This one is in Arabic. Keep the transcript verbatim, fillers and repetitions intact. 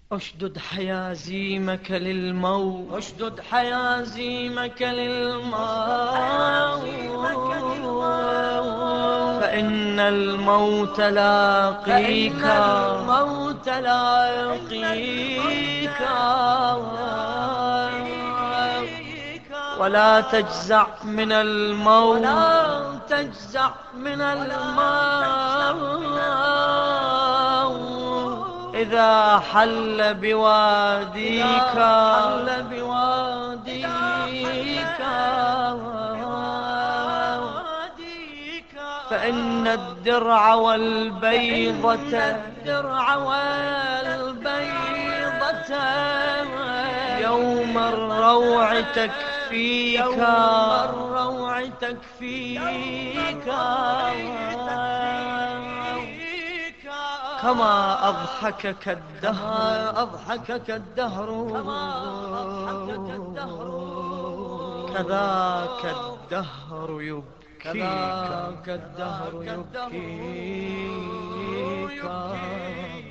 اشدد حيازيمك للموت، اشدد حيازيمك للموت، فإن الموت لاقيك، فإن الموت لاقيك، ولا تجزع من الموت، ولا تجزع من الموت إذا حل بواديك، حل بواديك، فإن الدرع والبيضة، الدرع والبيضة يوم الروع تكفيك، يوم الروع تكفيك، كما أضحكك الدهر، أضحكك الدهر، كذاك الدهر يبكيك، كذاك الدهر يبكيك.